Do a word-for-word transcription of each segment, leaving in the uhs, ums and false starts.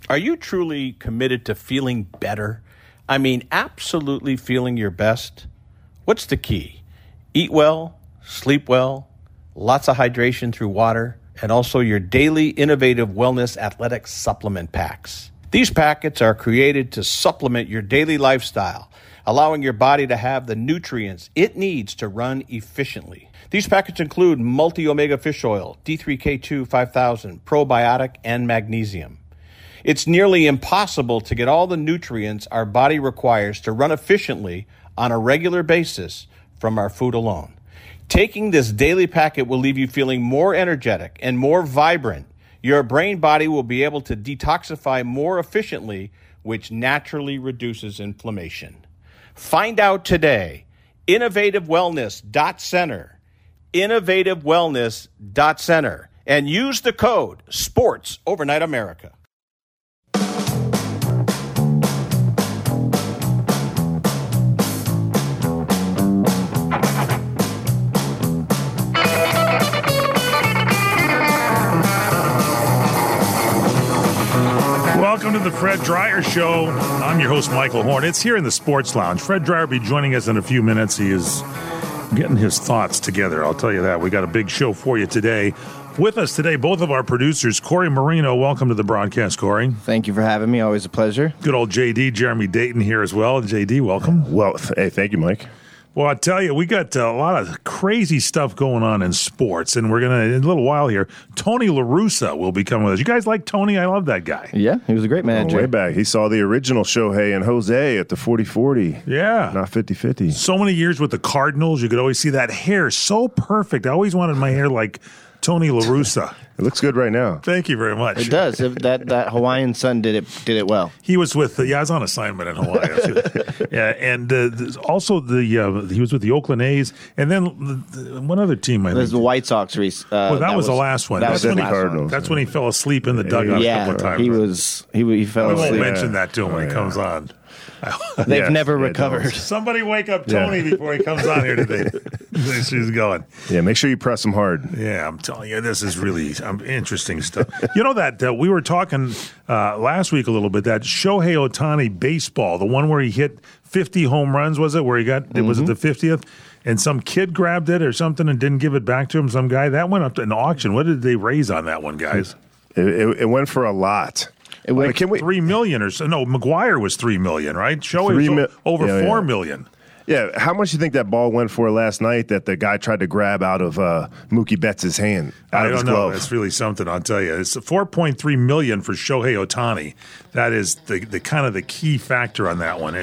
Are you truly committed to feeling better? I mean, absolutely feeling your best? What's the key? Eat well, sleep well, lots of hydration through water, and also your daily innovative wellness athletic supplement packs. These packets are created to supplement your daily lifestyle, allowing your body to have the nutrients it needs to run efficiently. These packets include multi-omega fish oil, D three K two five thousand, probiotic, and magnesium. It's nearly impossible to get all the nutrients our body requires to run efficiently on a regular basis from our food alone. Taking this daily packet will leave you feeling more energetic and more vibrant. Your brain body will be able to detoxify more efficiently, which naturally reduces inflammation. Find out today. innovative wellness dot center. innovative wellness dot center. And use the code SPORTS Overnight America. Welcome to the Fred Dreyer Show. I'm your host, Michael Horn. It's here in the Sports Lounge. Fred Dreyer will be joining us in a few minutes. He is getting his thoughts together. I'll tell you that. We got a big show for you today. With us today, both of our producers, Corey Marino. Welcome to the broadcast, Corey. Thank you for having me. Always a pleasure. Good old J D, Jeremy Dayton here as well. J D, welcome. Well, th- hey, thank you, Mike. Well, I tell you, we got a lot of crazy stuff going on in sports, and we're going to, in a little while here, Tony La Russa will be coming with us. You guys like Tony? I love that guy. Yeah, he was a great manager. Oh, way back. He saw the original Shohei and Jose at the forty forty. Yeah. Not fifty-fifty. So many years with the Cardinals, you could always see that hair so perfect. I always wanted my hair like Tony La Russa. It looks good right now. Thank you very much. It does. that that Hawaiian sun did it did it well. He was with the, yeah, I was on assignment in Hawaii. yeah, and uh, also the uh, he was with the Oakland A's, and then the, the, one other team. I There's think. the White Sox. Uh, well, that, that was, was the last one. That That's was when the he, Cardinals. That's when he fell asleep in the dugout yeah, a couple of times. he was he he fell I asleep. won't mention Yeah. that to him when oh, he yeah. comes on. They've Yes, never yeah, recovered. no. Somebody wake up Tony Yeah. before he comes on here today. She's going. Yeah, make sure you press him hard. Yeah, I'm telling you, this is really um, interesting stuff. You know that uh, we were talking uh, last week a little bit, that Shohei Ohtani baseball, the one where he hit fifty home runs, was it? Where he got, mm-hmm. was it the fiftieth? And some kid grabbed it or something and didn't give it back to him, some guy. That went up to an auction. What did they raise on that one, guys? It, it, it went for a lot. It went, Can we, three million or so. No, McGuire was three million, right? Shohei was mi- over yeah, four yeah. million. Yeah, how much do you think that ball went for last night that the guy tried to grab out of uh, Mookie Betts' hand? Out I of his don't know. glove? It's really something, I'll tell you. It's four point three million dollars for Shohei Ohtani. That is the, the kind of the key factor on that one.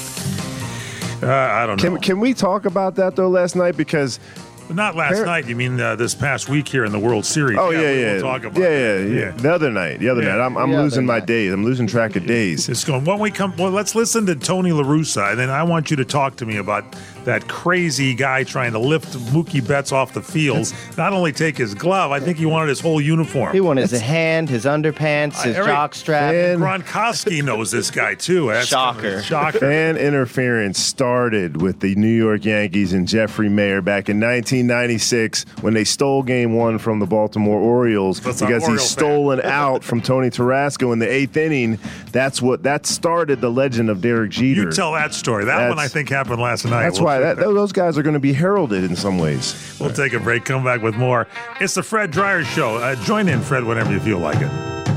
It's, uh, I don't know. Can, can we talk about that, though, last night? Because Not last Par- night. You mean uh, this past week here in the World Series? Oh, yeah, we- yeah. We'll talk about yeah, that. yeah, yeah, The other night. The other Yeah. night. I'm, I'm The losing other my night. days. I'm losing track of days. It's going, when we come, well, let's listen to Tony La Russa, and then I want you to talk to me about that crazy guy trying to lift Mookie Betts off the field. Not only take his glove, I think he wanted his whole uniform. he wanted his hand, his underpants, his Every- jock strap. And- Gronkowski knows this guy, too. That's Shocker. Shocker. Fan interference started with the New York Yankees and Jeffrey Mayer back in nineteen ninety-six when they stole Game One from the Baltimore Orioles That's an because he Oriole fan. stole an out from Tony Tarasco in the eighth inning. That's what that started the legend of Derek Jeter. You tell that story. That one, That's- I think, happened last night. That's We'll- why that, those guys are going to be heralded in some ways. We'll take a break, come back with more. It's the Fred Dreyer Show. Uh, join in, Fred, whenever you feel like it.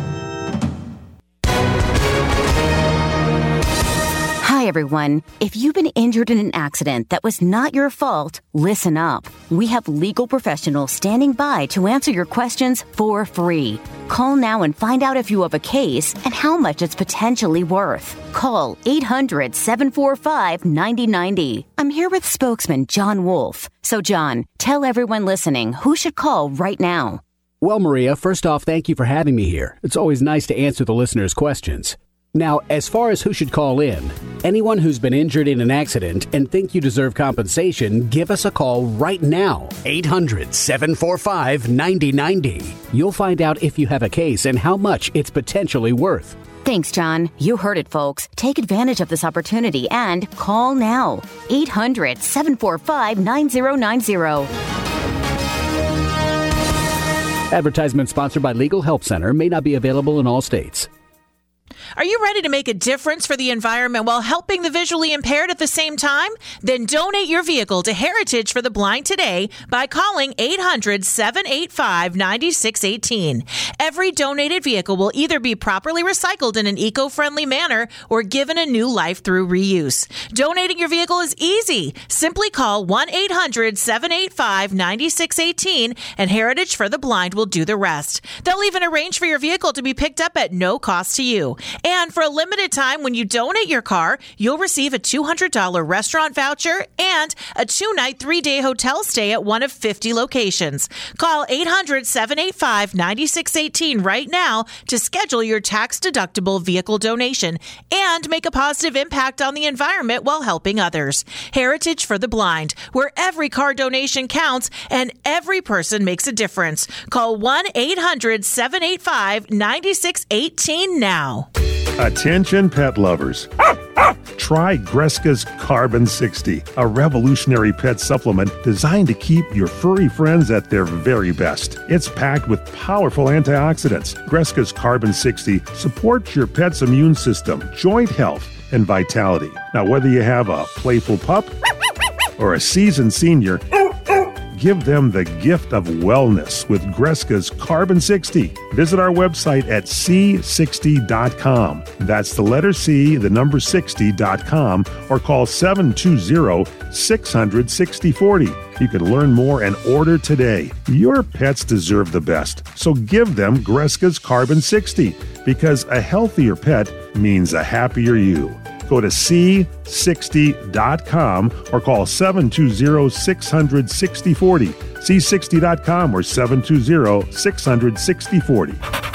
Hi, everyone. If you've been injured in an accident that was not your fault, listen up. We have legal professionals standing by to answer your questions for free. Call now and find out if you have a case and how much it's potentially worth. Call eight hundred, seven four five, nine zero nine zero. I'm here with spokesman John Wolf. So, John, tell everyone listening who should call right now. Well, Maria, first off, thank you for having me here. It's always nice to answer the listeners' questions. Now, as far as who should call in, anyone who's been injured in an accident and think you deserve compensation, give us a call right now. eight hundred, seven four five, nine zero nine zero. You'll find out if you have a case and how much it's potentially worth. Thanks, John. You heard it, folks. Take advantage of this opportunity and call now. eight hundred, seven four five, nine zero nine zero. Advertisement sponsored by Legal Help Center, may not be available in all states. Are you ready to make a difference for the environment while helping the visually impaired at the same time? Then donate your vehicle to Heritage for the Blind today by calling eight hundred, seven eight five, nine six one eight. Every donated vehicle will either be properly recycled in an eco-friendly manner or given a new life through reuse. Donating your vehicle is easy. Simply call one eight hundred, seven eight five, nine six one eight and Heritage for the Blind will do the rest. They'll even arrange for your vehicle to be picked up at no cost to you. And for a limited time, when you donate your car, you'll receive a two hundred dollars restaurant voucher and a two-night, three-day hotel stay at one of fifty locations. Call eight hundred, seven eight five, nine six one eight right now to schedule your tax-deductible vehicle donation and make a positive impact on the environment while helping others. Heritage for the Blind, where every car donation counts and every person makes a difference. Call one eight hundred, seven eight five, nine six one eight now. Attention pet lovers. Try Greska's Carbon sixty, a revolutionary pet supplement designed to keep your furry friends at their very best. It's packed with powerful antioxidants. Greska's Carbon sixty supports your pet's immune system, joint health, and vitality. Now, whether you have a playful pup or a seasoned senior, give them the gift of wellness with Greska's Carbon sixty. Visit our website at c sixty dot com. That's the letter C, the number sixty dot com, or call seven two zero, six hundred, sixty forty. You can learn more and order today. Your pets deserve the best, so give them Greska's Carbon sixty, because a healthier pet means a happier you. Go to c sixty dot com or call seven two zero, six hundred, sixty forty. c sixty dot com or seven two zero, six hundred, sixty forty.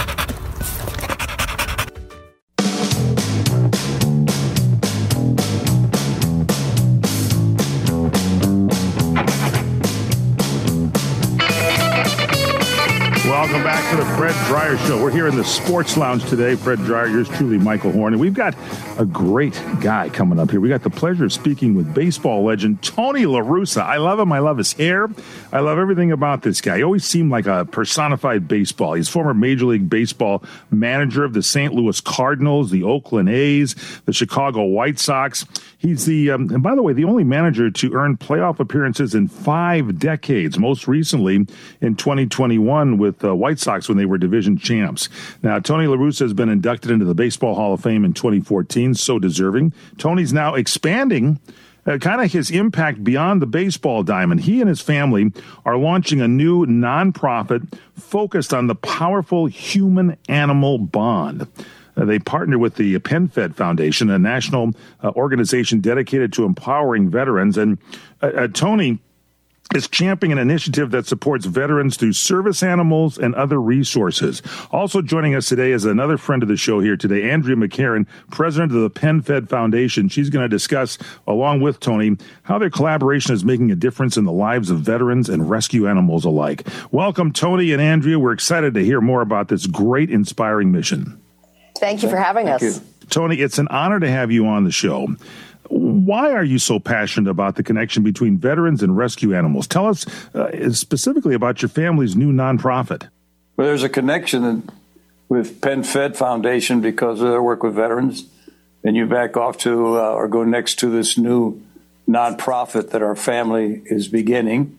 Welcome back to the Fred Dreyer Show. We're here in the Sports Lounge today. Fred Dreyer, yours truly, Michael Horn. And we've got a great guy coming up here. We got the pleasure of speaking with baseball legend Tony La Russa. I love him. I love his hair. I love everything about this guy. He always seemed like a personified baseball. He's former Major League Baseball manager of the Saint Louis Cardinals, the Oakland A's, the Chicago White Sox. He's the, um, and by the way, the only manager to earn playoff appearances in five decades, most recently in twenty twenty-one with the White Sox when they were division champs. Now, Tony La Russa has been inducted into the Baseball Hall of Fame in twenty fourteen, so deserving. Tony's now expanding uh, kind of his impact beyond the baseball diamond. He and his family are launching a new nonprofit focused on the powerful human-animal bond. Uh, they partner with the PenFed Foundation, a national uh, organization dedicated to empowering veterans. And uh, uh, Tony is championing an initiative that supports veterans through service animals and other resources. Also joining us today is another friend of the show here today, Andrea McCarron, president of the PenFed Foundation. She's going to discuss, along with Tony, how their collaboration is making a difference in the lives of veterans and rescue animals alike. Welcome, Tony and Andrea. We're excited to hear more about this great, inspiring mission. Thank you for having Thank us. You. Tony, it's an honor to have you on the show. Why are you so passionate about the connection between veterans and rescue animals? Tell us uh, specifically about your family's new nonprofit. Well, there's a connection with PenFed Foundation because of their work with veterans. And you back off to uh, or go next to this new nonprofit that our family is beginning.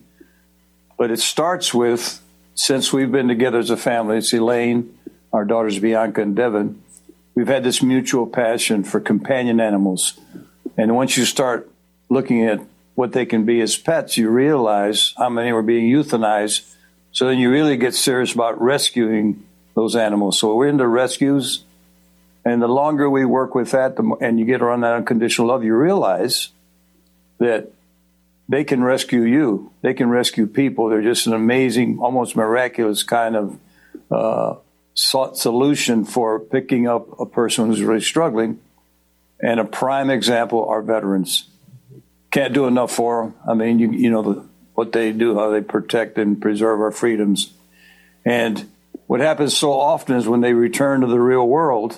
But it starts with, since we've been together as a family, it's Elaine, our daughters Bianca and Devin, we've had this mutual passion for companion animals. And once you start looking at what they can be as pets, you realize how many are being euthanized. So then you really get serious about rescuing those animals. So we're into rescues. And the longer we work with that, the more, and you get around that unconditional love, you realize that they can rescue you. They can rescue people. They're just an amazing, almost miraculous kind of uh, solution for picking up a person who's really struggling. And a prime example are veterans. Can't do enough for them. I mean, you, you know the, what they do, how they protect and preserve our freedoms. And what happens so often is when they return to the real world,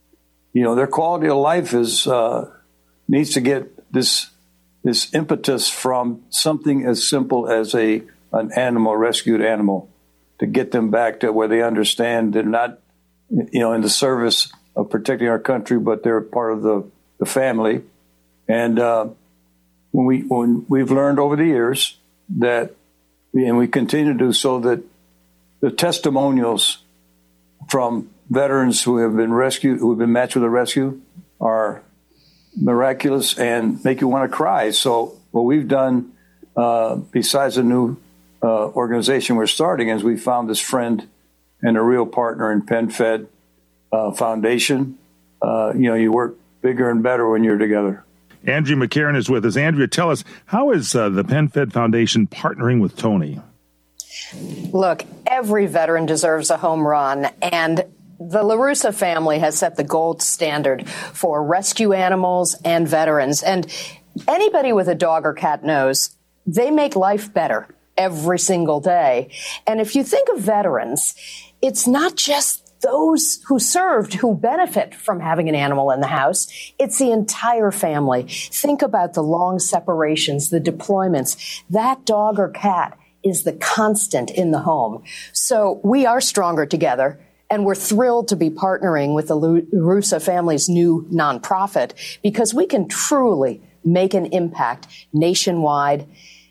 you know, their quality of life is uh, needs to get this this impetus from something as simple as a an animal, rescued animal, to get them back to where they understand they're not, you know, in the service of protecting our country, but they're part of the, the family. And uh, when we when we've learned over the years that, and we continue to do so, that the testimonials from veterans who have been rescued, who have been matched with a rescue, are miraculous and make you want to cry. So what we've done, uh, besides a new uh, organization we're starting, is we found this friend and a real partner in PenFed uh, Foundation. Uh, you know, you work bigger and better when you're together. Andrea McCarron is with us. Andrea, tell us, how is uh, the PenFed Foundation partnering with Tony? Look, every veteran deserves a home run, and the LaRussa family has set the gold standard for rescue animals and veterans. And anybody with a dog or cat knows they make life better every single day. And if you think of veterans, it's not just those who served who benefit from having an animal in the house. It's the entire family. Think about the long separations, the deployments. That dog or cat is the constant in the home. So we are stronger together, and we're thrilled to be partnering with the LaRussa family's new nonprofit because we can truly make an impact nationwide.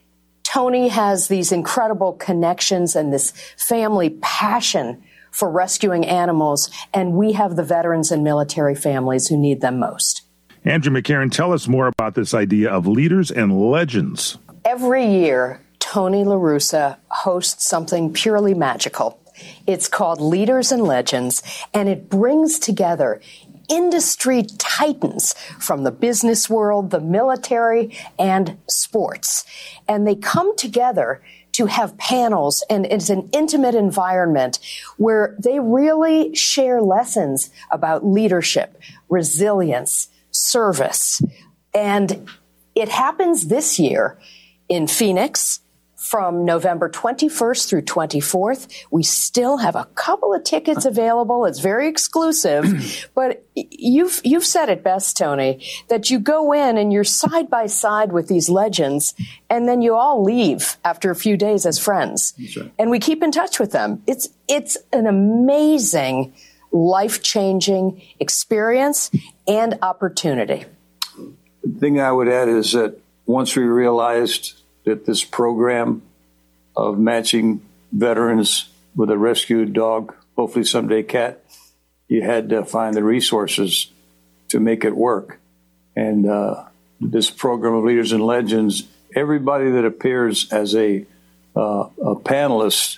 Tony has these incredible connections and this family passion for rescuing animals, and we have the veterans and military families who need them most. Andrea McCarron, tell us more about this idea of Leaders and Legends. Every year, Tony LaRussa hosts something purely magical. It's called Leaders and Legends, and it brings together industry titans from the business world, the military, and sports. And they come together to have panels, and it's an intimate environment where they really share lessons about leadership, resilience, service. And it happens this year in Phoenix from November twenty-first through twenty-fourth. We still have a couple of tickets available. It's very exclusive, but you've you've said it best, Tony, that you go in and you're side by side with these legends, and then you all leave after a few days as friends. Right. And we keep in touch with them. It's it's an amazing, life-changing experience and opportunity. The thing I would add is that once we realized that this program of matching veterans with a rescued dog, hopefully someday cat, you had to find the resources to make it work. And uh, this program of Leaders and Legends, everybody that appears as a, uh, a panelist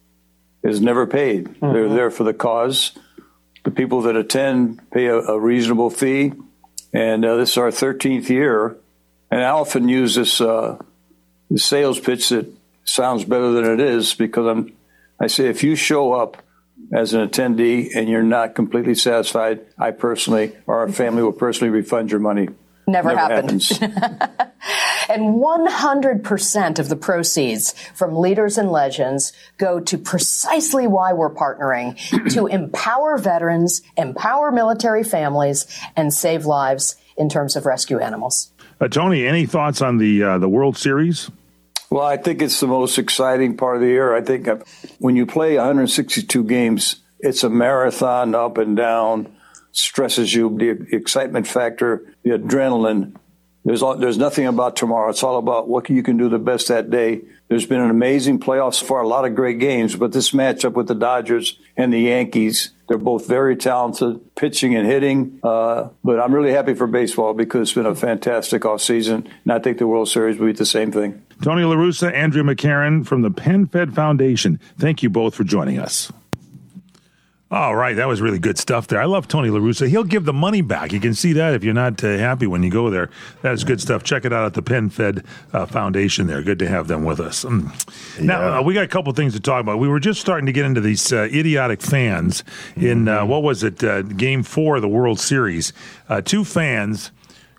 is never paid. Mm-hmm. They're there for the cause. The people that attend pay a, a reasonable fee. And uh, this is our thirteenth year. And I often use this uh, the sales pitch that sounds better than it is, because I'm, I say, if you show up as an attendee and you're not completely satisfied, I personally, or our family will personally refund your money. Never, Never happened. And one hundred percent of the proceeds from Leaders and Legends go to precisely why we're partnering, to empower veterans, empower military families, and save lives in terms of rescue animals. Uh, Tony, any thoughts on the uh, the World Series? Well, I think it's the most exciting part of the year. I think when you play one hundred sixty-two games, it's a marathon up and down, stresses you, the excitement factor, the adrenaline. There's all, there's nothing about tomorrow. It's all about what you can do the best that day. There's been an amazing playoffs so far, a lot of great games, but this matchup with the Dodgers and the Yankees, they're both very talented, pitching and hitting. Uh, but I'm really happy for baseball because it's been a fantastic offseason, and I think the World Series will be the same thing. Tony LaRussa, Andrea McCarron from the PenFed Foundation, thank you both for joining us. All right, that was really good stuff there. I love Tony LaRussa. He'll give the money back. You can see that if you're not uh, happy when you go there. That is good stuff. Check it out at the PenFed uh, Foundation there. Good to have them with us. Mm. Yeah. Now, uh, we got a couple things to talk about. We were just starting to get into these uh, idiotic fans in, uh, what was it, uh, Game four of the World Series. Uh, two fans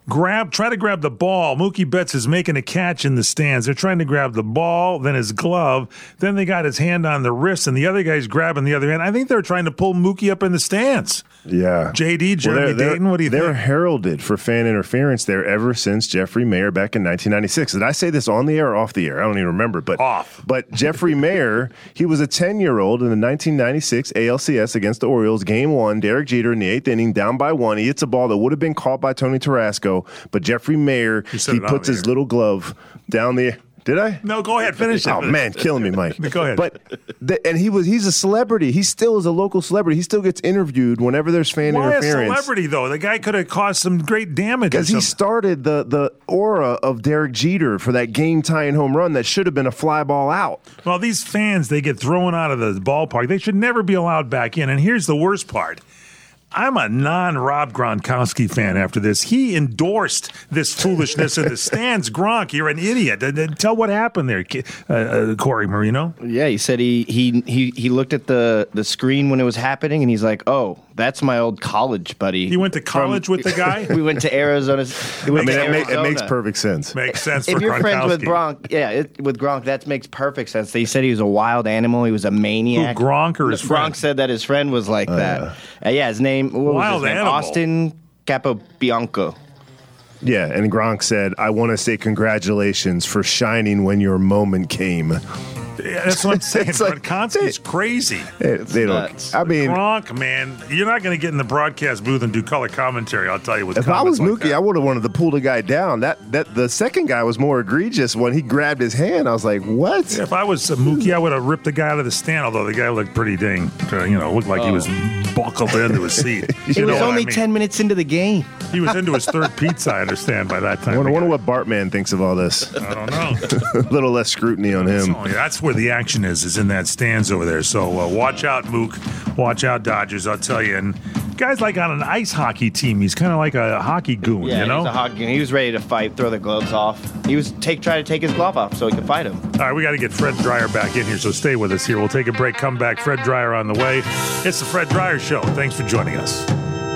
grab, try to grab the ball. Mookie Betts is making a catch in the stands. They're trying to grab the ball, then his glove. Then they got his hand on the wrist, and the other guy's grabbing the other hand. I think they're trying to pull Mookie up in the stands. Yeah. J D, Jeremy well, they're, they're, Dayton, what do you they're think? They're heralded for fan interference there ever since Jeffrey Mayer back in nineteen ninety-six. Did I say this on the air or off the air? I don't even remember. But off. But Jeffrey Mayer, he was a ten-year-old in the nineteen ninety-six A L C S against the Orioles. Game one, Derek Jeter in the eighth inning, down by one. He hits a ball that would have been caught by Tony Tarasco, but Jeffrey Mayer, he puts his little glove down the Did I? No, go ahead. Finish it. Oh, man, killing me, Mike. Go ahead. But the, and he was he's a celebrity. He still is a local celebrity. He still gets interviewed whenever there's fan Why interference. Why a celebrity, though? The guy could have caused some great damage. Because he started the, the aura of Derek Jeter for that game-tying home run that should have been a fly ball out. Well, these fans, they get thrown out of the ballpark. They should never be allowed back in. And here's the worst part. I'm a non-Rob Gronkowski fan after this. He endorsed this foolishness in the stands. Gronk, you're an idiot. Tell what happened there, uh, uh, Corey Marino. Yeah, he said he he he he looked at the, the screen when it was happening, and he's like, oh, that's my old college buddy. He went to college From, with the guy? We went to Arizona. We went I mean, to it, make, Arizona. it makes perfect sense. Makes sense if for you're Gronkowski. friends with Gronk, yeah, it, with Gronk, that makes perfect sense. He said he was a wild animal. He was a maniac. Who, Gronk or his Gronk friend? said that his friend was like Uh, that. Uh, yeah, his name, what Wild was his name? animal. Austin Capobianco. Yeah, and Gronk said, I want to say congratulations for shining when your moment came. Yeah, that's what I'm saying. It's like- Gronkowski's crazy. They, they don't. Nuts. I mean, Gronk, man, you're not going to get in the broadcast booth and do color commentary. I'll tell you. With if I was comments like Mookie, that. I would have wanted to pull the guy down. That that the second guy was more egregious when he grabbed his hand. I was like, what? If I was uh, Mookie, I would have ripped the guy out of the stand. Although the guy looked pretty dang, uh, you know, looked like he was buckled into his seat. It You know was what only I mean? ten minutes into the game. He was into his third pizza. I understand by that I time. wonder, wonder what Bartman thinks of all this. I don't know. A little less scrutiny on him. So, yeah, that's where the action is, is in that stands over there. So uh, watch out, Mook. Watch out, Dodgers. I'll tell you. And guy's like on an ice hockey team. He's kind of like a hockey goon, Yeah, you know? he was a hockey. He was ready to fight, throw the gloves off. He was take try to take his glove off so he could fight him. All right, we got to get Fred Dreyer back in here, so stay with us here. We'll take a break, come back. Fred Dreyer on the way. It's the Fred Dreyer Show. Thanks for joining us.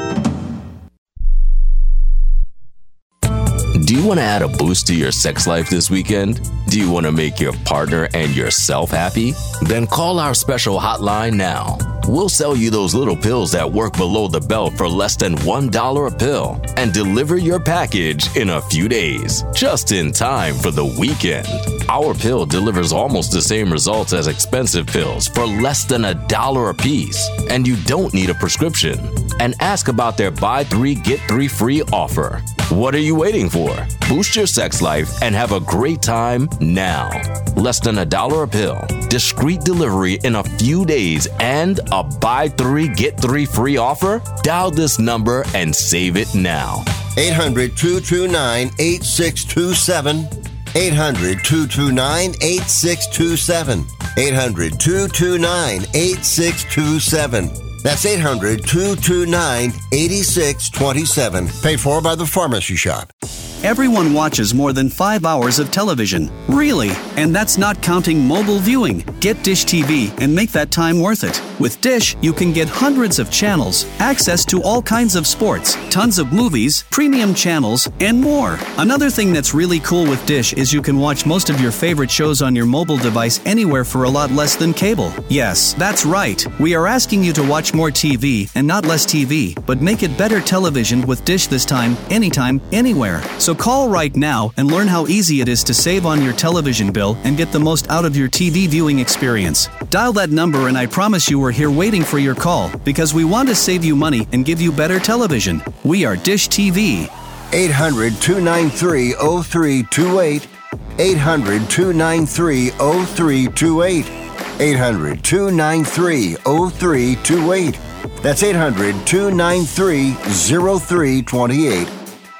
Do you want to add a boost to your sex life this weekend? Do you want to make your partner and yourself happy? Then call our special hotline now. We'll sell you those little pills that work below the belt for less than one dollar a pill and deliver your package in a few days, just in time for the weekend. Our pill delivers almost the same results as expensive pills for less than a dollar a piece, and you don't need a prescription. And ask about their buy three, get three free offer. What are you waiting for? Boost your sex life and have a great time now. Less than a dollar a pill, discreet delivery in a few days, and a buy three, get three free offer? Dial this number and save it now. eight hundred, two two nine, eight six two seven. eight hundred, two two nine, eight six two seven. eight hundred, two two nine, eight six two seven. That's eight hundred, two two nine, eight six two seven. Paid for by the Pharmacy Shop. Everyone watches more than five hours of television. Really? And that's not counting mobile viewing. Get Dish T V and make that time worth it. With Dish, you can get hundreds of channels, access to all kinds of sports, tons of movies, premium channels, and more. Another thing that's really cool with Dish is you can watch most of your favorite shows on your mobile device anywhere for a lot less than cable. Yes, that's right. We are asking you to watch more T V and not less T V, but make it better television with Dish this time, anytime, anywhere. So call right now and learn how easy it is to save on your television bill and get the most out of your T V viewing experience. Dial that number and I promise you we're here waiting for your call because we want to save you money and give you better television. We are Dish T V. eight hundred, two nine three, oh three two eight. eight hundred, two nine three, oh three two eight. eight hundred, two nine three, oh three two eight. That's eight hundred, two nine three, oh three two eight.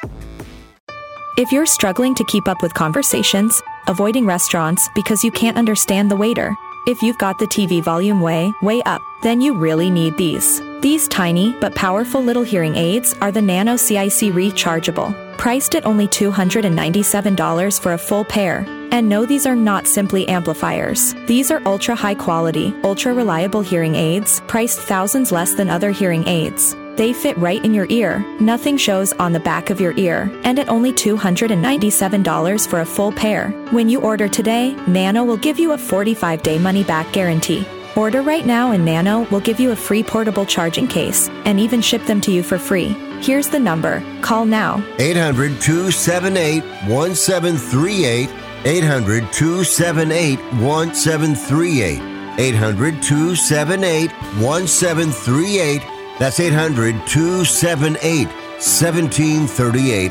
If you're struggling to keep up with conversations, avoiding restaurants because you can't understand the waiter, if you've got the T V volume way, way up, then you really need these. These tiny but powerful little hearing aids are the Nano C I C Rechargeable, priced at only two hundred ninety-seven dollars for a full pair. And no, these are not simply amplifiers. These are ultra high quality, ultra reliable hearing aids, priced thousands less than other hearing aids. They fit right in your ear. Nothing shows on the back of your ear. And at only two hundred ninety-seven dollars for a full pair. When you order today, Nano will give you a forty-five day money-back guarantee. Order right now and Nano will give you a free portable charging case and even ship them to you for free. Here's the number. Call now. eight hundred, two seven eight, one seven three eight. eight hundred, two seven eight, one seven three eight. eight hundred, two seven eight, one seven three eight. That's eight hundred, two seven eight, one seven three eight.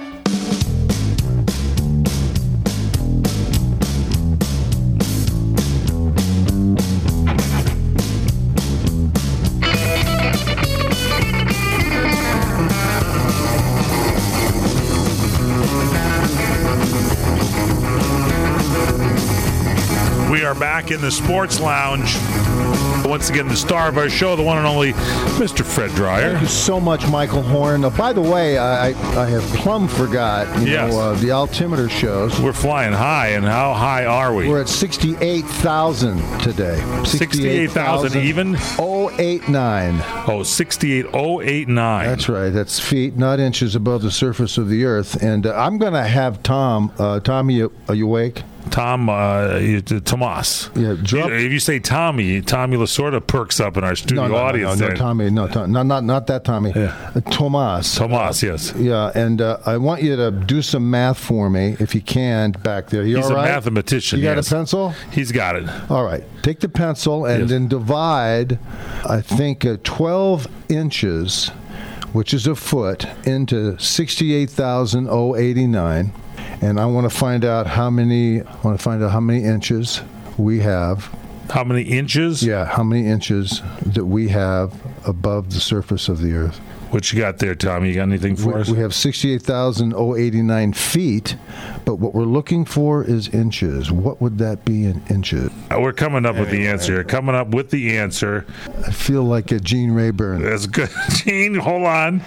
Back in the Sports Lounge. Once again, the star of our show, the one and only Mister Fred Dryer. Thank you so much, Michael Horn. Uh, by the way, I, I have plumb forgot, you yes. know, uh, the altimeter shows. We're flying high, and how high are we? We're at sixty-eight thousand today. sixty-eight thousand even? oh eighty-nine. Oh, sixty-eight oh eighty-nine. That's right. That's feet, not inches above the surface of the earth. And uh, I'm going to have Tom. Uh, Tom, you, are you awake? Tom, uh, Tomas. Yeah, drop. If you say Tommy, Tommy Lasorda perks up in our studio no, no, audience. No, no, no, Tommy, no, Tom, no, not not that Tommy. Yeah. Uh, Tomas. Tomas, yes. Yeah, and uh, I want you to do some math for me, if you can, back there. You He's all right? a mathematician. You got yes. a pencil? He's got it. All right. Take the pencil and yes. then divide, I think, uh, twelve inches, which is a foot, into sixty-eight thousand eighty-nine. And I want to find out how many. I want to find out how many inches we have. How many inches? Yeah, how many inches that we have above the surface of the earth. What you got there, Tom? You got anything for we, us? We have sixty-eight thousand eighty-nine feet, but what we're looking for is inches. What would that be in inches? Uh, we're coming up with the answer. Coming up with the answer. I feel like a Gene Rayburn. That's good. Gene, hold on.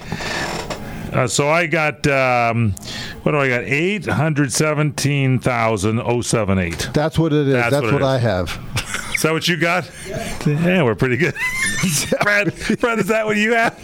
Uh, so I got, um, what do I got? eight hundred seventeen thousand seventy-eight. That's what it is. That's, That's what, what I have. Is that what you got? Yeah, we're pretty good. Brad, Brad, is that what you have?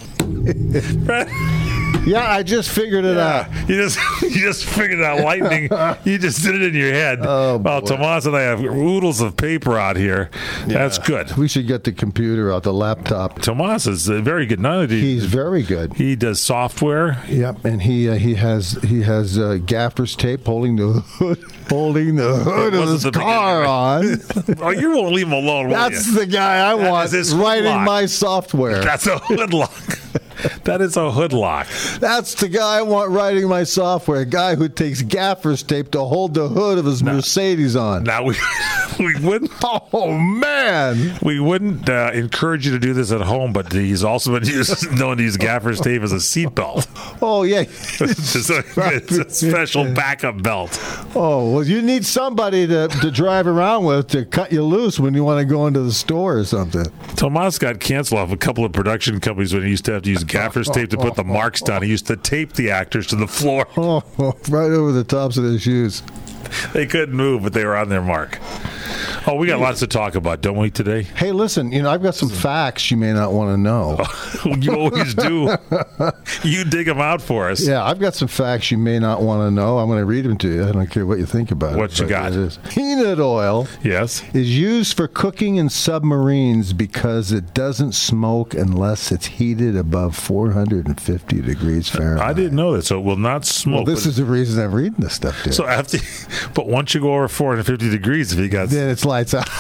Brad? Yeah, I just figured it yeah. out. You just you just figured out lightning. You just did it in your head. Oh, well, boy. Tomas and I have oodles of paper out here. Yeah. That's good. We should get the computer out, the laptop. Tomas is uh, very good. Not only do He's very good. He does software. Yep, and he uh, he has he has uh, gaffer's tape holding the hood holding the hood of his car on. Oh, you won't leave him alone, will That's you? the guy I that want writing my software. That's a hood lock. That is a hood lock. That's the guy I want writing my software. A guy who takes gaffer's tape to hold the hood of his now, Mercedes on. Now we we wouldn't. Oh man, we wouldn't uh, encourage you to do this at home. But he's also been used, known to use gaffer's tape as a seatbelt. Oh yeah, it's, a, it's a special backup belt. Oh well, you need somebody to, to drive around with to cut you loose when you want to go into the store or something. Tomas got canceled off a couple of production companies when he used to have to use gaffer's tape to put the marks down. He used to tape the actors to the floor. Oh, right over the tops of their shoes. They couldn't move, but they were on their mark. Oh, we got lots to talk about, don't we, today? Hey, listen, you know, I've got some facts you may not want to know. Oh, you always do. You dig them out for us. Yeah, I've got some facts you may not want to know. I'm going to read them to you. I don't care what you think about what it. What you got? It is. Peanut oil yes. is used for cooking in submarines because it doesn't smoke unless it's heated above four hundred fifty degrees Fahrenheit. I didn't know that, so it will not smoke. Well, this is the reason I'm reading this stuff, dude. So after, but once you go over four hundred fifty degrees, if you got... Then it's lights out.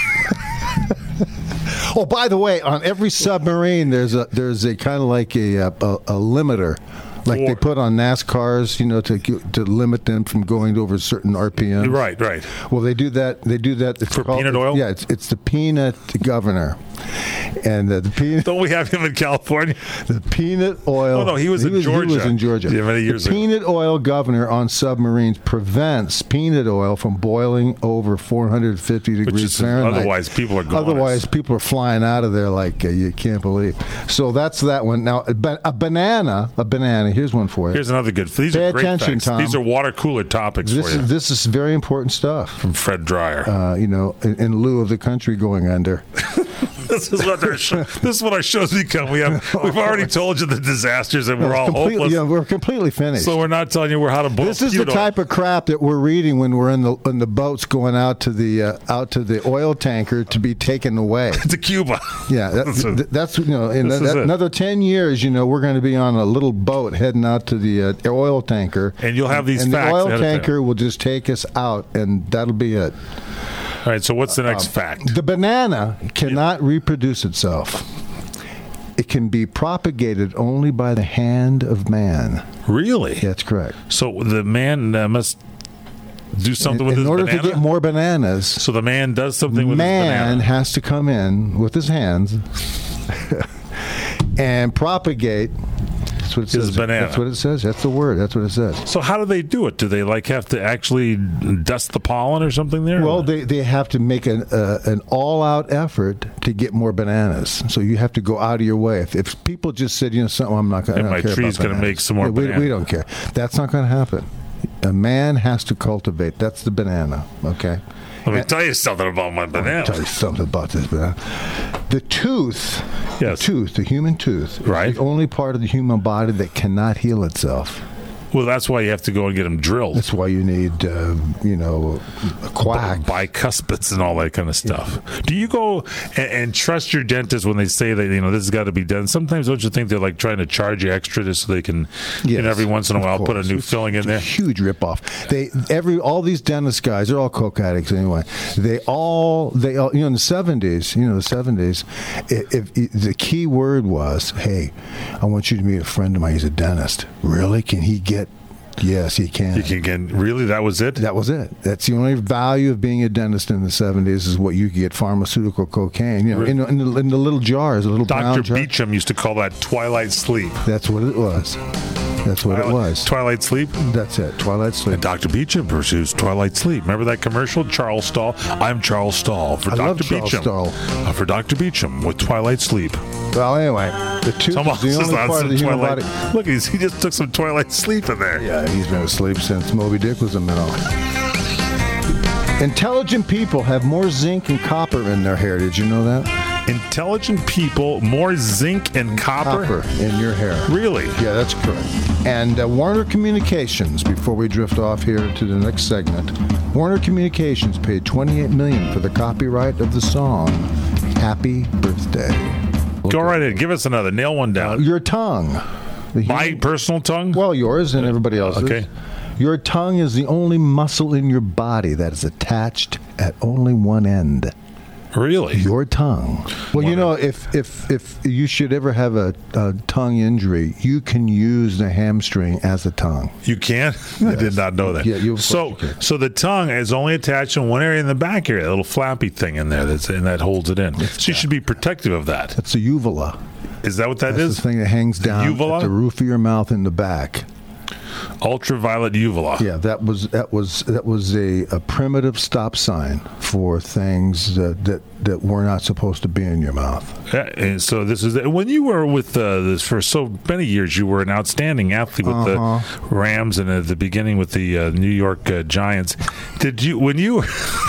Oh, by the way, on every submarine, there's a there's a kind of like a, a a limiter, like Four. They put on NASCARs, you know, to to limit them from going over certain R P Ms. Right, right. Well, they do that. They do that it's for called, peanut oil. Yeah, it's it's the peanut governor. And uh, the peanut. Don't we have him in California? The peanut oil. Oh no, he was he in was, Georgia. He was in Georgia. Yeah, many years the ago. Peanut oil governor on submarines prevents peanut oil from boiling over four hundred fifty degrees is, Fahrenheit. Otherwise, people are going. Otherwise, people are flying out of there like uh, you can't believe. So that's that one. Now, a, ba- a banana. A banana. Here's one for you. Here's another good. These Pay are great attention, facts. Tom. These are water cooler topics this for you. Is, this is very important stuff from Fred Dryer. Uh, you know, in, in lieu of the country going under. this is what our show, this is what our show's become. We have we've already told you the disasters and we're all completely, hopeless. Yeah, we're completely finished. So we're not telling you we're how to boil. This is the type of crap that we're reading when we're in the in the boats going out to the uh, out to the oil tanker to be taken away to Cuba. Yeah, that, that's, a, that's you know in that, that, another ten years. You know, we're going to be on a little boat heading out to the uh, oil tanker, and you'll have these and facts. The oil tanker will just take us out, and that'll be it. All right, so what's the next um, fact? The banana cannot yeah. reproduce itself. It can be propagated only by the hand of man. Really? That's correct. So the man uh, must do something in, with in his order banana? to get more bananas. So the man does something with man his banana. Man has to come in with his hands and propagate. That's what it his says. banana. That's what it says. That's the word. That's what it says. So how do they do it? Do they like have to actually dust the pollen or something there? Well, they, they have to make an uh, an all out effort to get more bananas. So you have to go out of your way. If, if people just said, you know, something, I'm not going to. My tree's going to make some more. Yeah, we, bananas. we don't care. That's not going to happen. A man has to cultivate. That's the banana. Okay. Let me and, tell you something about my banana. Let me tell you something about this banana. The tooth, yes. the tooth, the human tooth, is right. the only part of the human body that cannot heal itself. Well, that's why you have to go and get them drilled. That's why you need, uh, you know, a quack. Bicuspids and all that kind of stuff. Yeah. Do you go and, and trust your dentist when they say that, you know, this has got to be done? Sometimes don't you think they're like trying to charge you extra just so they can, yes, you know, every once in a while put a new it's, filling in it's there? A huge ripoff. They every all these dentist guys, they're all coke addicts anyway. They all they all you know in the seventies, you know the seventies, if, if, if the key word was, hey, I want you to meet a friend of mine. He's a dentist. Really? Can he get? Yes, he can. You can get really. That was it. That was it. That's the only value of being a dentist in the seventies is what you could get pharmaceutical cocaine. You know, in, in, the, in the little jars, the little brown Doctor jar. Beecham used to call that twilight sleep. That's what it was. That's what Twilight, it was. Twilight sleep. That's it. Twilight sleep. And Doctor Beecham pursues Twilight sleep. Remember that commercial? Charles Stahl. I'm Charles Stahl for I Doctor love Charles Beecham. Stahl. Uh, for Doctor Beecham with Twilight sleep. Well, anyway, the tooth Some is the only part of the human Twilight. body. Look, he's, he just took some Twilight sleep in there. Yeah, he's been asleep since Moby Dick was a minnow. Intelligent people have more zinc and copper in their hair. Did you know that? Intelligent people, more zinc and copper? Copper in your hair. Really? Yeah, that's correct. And uh, Warner Communications, before we drift off here to the next segment, Warner Communications paid twenty-eight million dollars for the copyright of the song "Happy Birthday." Go right ahead. Give us another. Nail one down. Your tongue. My personal tongue? Well, yours and everybody else's. Okay. Your tongue is the only muscle in your body that is attached at only one end. Really? Your tongue. Well, you know, if if if you should ever have a, a tongue injury, you can use the hamstring as a tongue. You can? Yes. I did not know that. Yeah, you, so you can. so the tongue is only attached in one area in the back area, a little flappy thing in there that's and that holds it in. It's so you should be protective of that. That's the uvula. Is that what that That's is? the thing that hangs down uvula? at the roof of your mouth in the back. Ultraviolet uvula. Yeah, that was that was that was a, a primitive stop sign for things that, that that were not supposed to be in your mouth. Yeah, and so this is when you were with uh, this for so many years. You were an outstanding athlete with uh-huh. the Rams, and at the beginning with the uh, New York uh, Giants. Did you when you?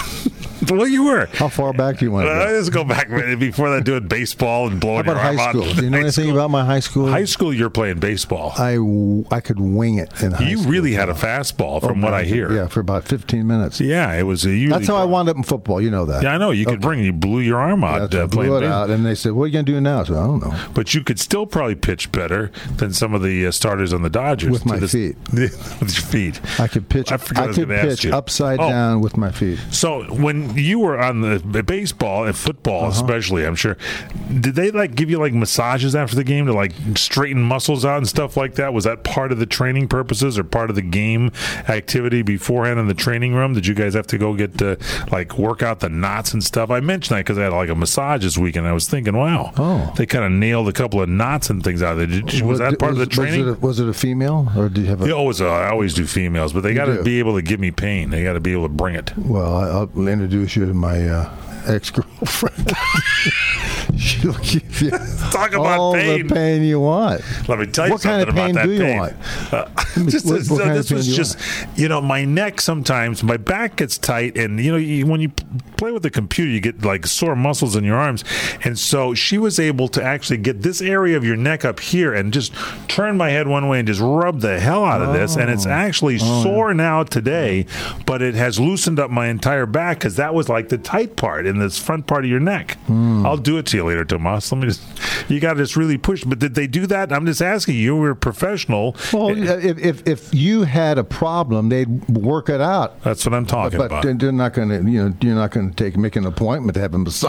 Well, you were. How far back do you want to go? Uh, let's go back before that, doing baseball and blowing How about your arm high school? out. Do you know anything school? about my high school? High school, you're playing baseball. I, I could wing it in high you school. You really had a fastball, from oh, what I hear. Yeah, for about fifteen minutes. Yeah, it was a. That's how I wound up in football. You know that. Yeah, I know. You could okay. bring. You blew your arm out. Yeah, uh, I blew playing it baseball. out, and they said, "What are you going to do now?" So I don't know. But you could still probably pitch better than some of the uh, starters on the Dodgers with my this, feet. with your feet. I could pitch. I, I, I could pitch upside oh. down with my feet. So when you were on the baseball and football, uh-huh. especially, I'm sure, did they like give you like massages after the game to like straighten muscles out and stuff like that? Was that part of the training purposes or part of the game activity beforehand in the training room? Did you guys have to go get uh, like work out the knots and stuff? I mentioned that because I had like a massage this weekend. I was thinking, wow, oh. they kind of nailed a couple of knots and things out there. Did, was, was that part was, of the training? Was it, a, was it a female or do you have a? Yeah, always, uh, I always do females, but they got to be able to give me pain. They got to be able to bring it. Well, I'll introduce you to my. Uh, ex-girlfriend. She'll give you Talk about all pain. the pain you want. Let me tell you what something kind of pain about that do you pain. want? Uh, just, what, what uh, kind this of pain was do you just, want? you know, my neck sometimes, my back gets tight, and you know, you, when you p- play with the computer, you get like sore muscles in your arms, and so she was able to actually get this area of your neck up here and just turn my head one way and just rub the hell out of this, and it's actually Oh, sore now today, but it has loosened up my entire back because that was like the tight part in this front part of your neck. Hmm. I'll do it to you later, Tomas. Let me just, you got to just really push. But did they do that? I'm just asking you. You were a professional. Well, if, if if you had a problem, they'd work it out. That's what I'm talking but about. But they're not going to, you know, you're not going to take make an appointment to have a massage.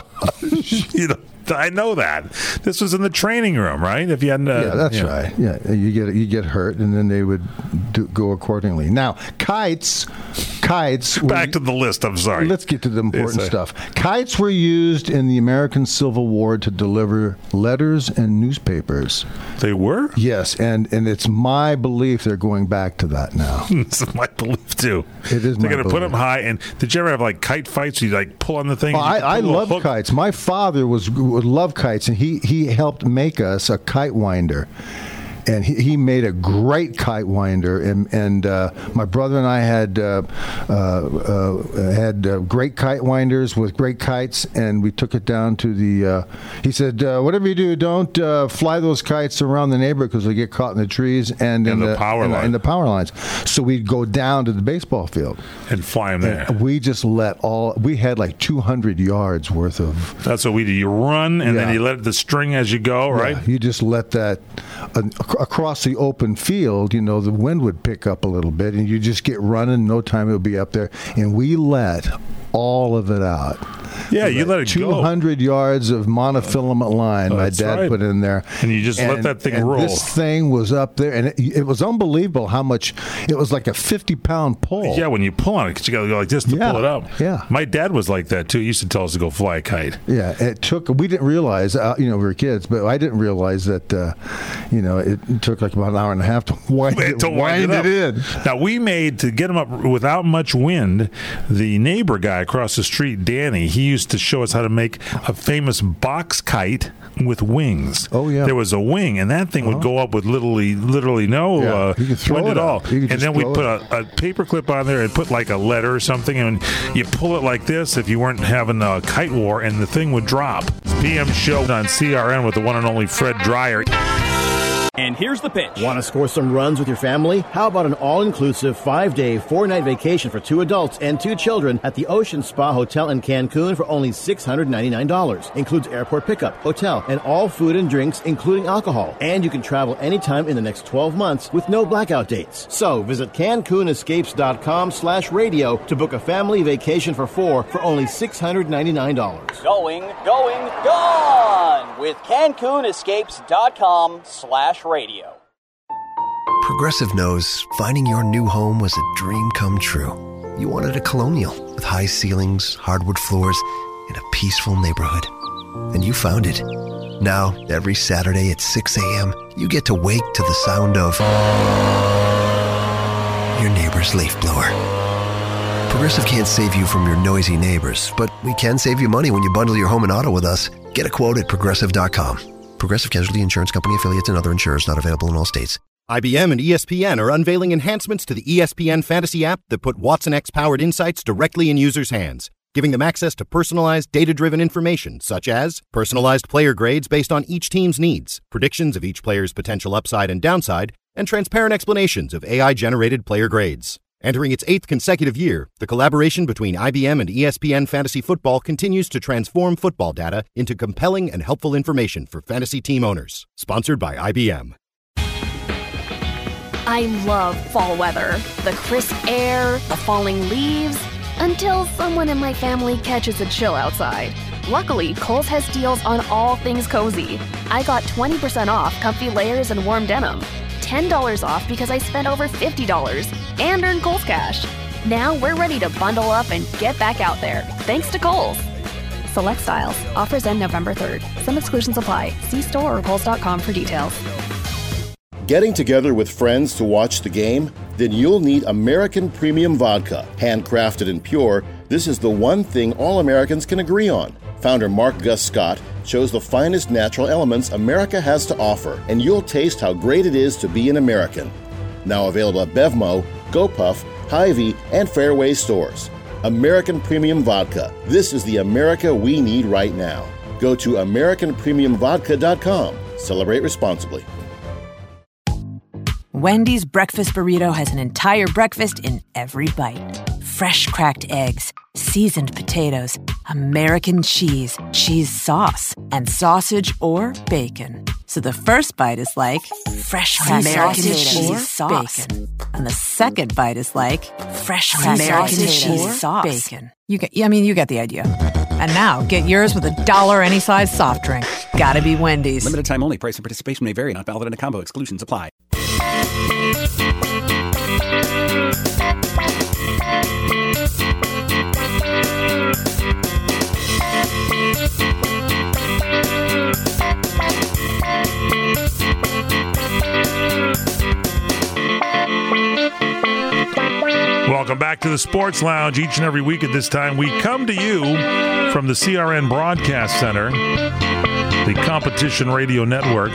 you know, I know that. This was in the training room, right? If you hadn't, uh, yeah, that's yeah. right. Yeah, you get you get hurt, and then they would do, go accordingly. Now, kites, kites. Back to the list. I'm sorry. Let's get to the important Yes, stuff. Kites were used in the American Civil War to deliver letters and newspapers. They were? Yes, and and it's my belief they're going back to that now. It's my belief too. It is. They're my going to put belief. them high. And did you ever have like kite fights? You like pull on the thing. Well, and you I, I put a little love hook? kites. My father was would love kites, and he, he helped make us a kite winder. And he, he made a great kite winder, and and uh, my brother and I had uh, uh, uh, had uh, great kite winders with great kites, and we took it down to the. Uh, he said, uh, "Whatever you do, don't uh, fly those kites around the neighborhood because they get caught in the trees and, And in the power in line. in the power lines." So we'd go down to the baseball field and fly them there. And we just let all. We had like two hundred yards worth of. That's what we do. You run, and Yeah. then you let the string as you go, right? Yeah, you just let that uh, ac- across the open field. You know, the wind would pick up a little bit, and you just get running. No time it'll be up there, and we let all of it out. Yeah, you let it go. two hundred yards of monofilament line. Oh, my that's dad right. put in there, And you just let that thing and roll. This thing was up there, and it, it was unbelievable how much. It was like a fifty pound pull. Yeah, when you pull on it, 'cause you got to go like this to Yeah, pull it up. yeah. My dad was like that too. He used to tell us to go fly a kite. Yeah, it took. We didn't realize, uh, you know, we were kids, but I didn't realize that, uh, you know, it took like about an hour and a half to wind, it, to wind, wind it, up. it in. Now we made to get him up without much wind. The neighbor guy across the street, Danny, he used to show us how to make a famous box kite with wings. Oh yeah, there was a wing, and that thing would go up with literally, literally no Yeah, uh, you could throw wind it at all. out. You could And just then we throw put it. a, a paper clip on there and put like a letter or something, and you pull it like this if you weren't having a kite war, and the thing would drop. It's P M show on C R N with the one and only Fred Dreyer. And here's the pitch. Want to score some runs with your family? How about an all-inclusive five-day, four-night vacation for two adults and two children at the Ocean Spa Hotel in Cancun for only six hundred ninety-nine dollars. Includes airport pickup, hotel, and all food and drinks, including alcohol. And you can travel anytime in the next twelve months with no blackout dates. So visit CancunEscapes.com slash radio to book a family vacation for four for only six hundred ninety-nine dollars. Going, going, gone with CancunEscapes.com slash radio. Progressive knows finding your new home was a dream come true. You wanted a Colonial with high ceilings, hardwood floors, and a peaceful neighborhood. And you found it. Now, every Saturday at six a.m., you get to wake to the sound of your neighbor's leaf blower. Progressive can't save you from your noisy neighbors, but we can save you money when you bundle your home and auto with us. Get a quote at Progressive dot com. Progressive Casualty Insurance Company affiliates and other insurers not available in all states. I B M and E S P N are unveiling enhancements to the E S P N Fantasy app that put Watson X-powered insights directly in users' hands, giving them access to personalized, data-driven information such as personalized player grades based on each team's needs, predictions of each player's potential upside and downside, and transparent explanations of A I-generated player grades. Entering its eighth consecutive year, the collaboration between I B M and E S P N Fantasy Football continues to transform football data into compelling and helpful information for fantasy team owners. Sponsored by I B M. I love fall weather. The crisp air, the falling leaves, until someone in my family catches a chill outside. Luckily, Kohl's has deals on all things cozy. I got twenty percent off comfy layers and warm denim, ten dollars off because I spent over fifty dollars, and earned Kohl's Cash. Now we're ready to bundle up and get back out there, thanks to Kohl's. Select styles. Offers end November third. Some exclusions apply. See store or kohls dot com for details. Getting together with friends to watch the game? Then you'll need American Premium Vodka. Handcrafted and pure, this is the one thing all Americans can agree on. Founder Mark Gus Scott shows the finest natural elements America has to offer, and you'll taste how great it is to be an American. Now available at Bevmo, GoPuff, Hy-Vee, and Fairway stores. American Premium Vodka. This is the America we need right now. Go to American Premium Vodka dot com. Celebrate responsibly. Wendy's breakfast burrito has an entire breakfast in every bite. Fresh cracked eggs, seasoned potatoes, American cheese, cheese sauce, and sausage or bacon. So the first bite is like fresh cracked American cheese or sauce. Bacon. And the second bite is like fresh cracked American cheese sauce. Bacon. You get, I mean, you get the idea. And now, get yours with a dollar any size soft drink. Gotta be Wendy's. Limited time only. Price and participation may vary. Not valid in a combo. Exclusions apply. Welcome back to the Sports Lounge. Each and every week at this time, we come to you from the C R N Broadcast Center, the Competition Radio Network,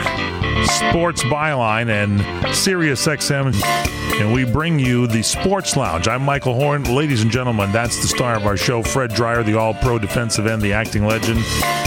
Sports Byline, and Sirius X M, and we bring you the Sports Lounge. I'm Michael Horn. Ladies and gentlemen, that's the star of our show, Fred Dreyer, the all-pro defensive end, the acting legend.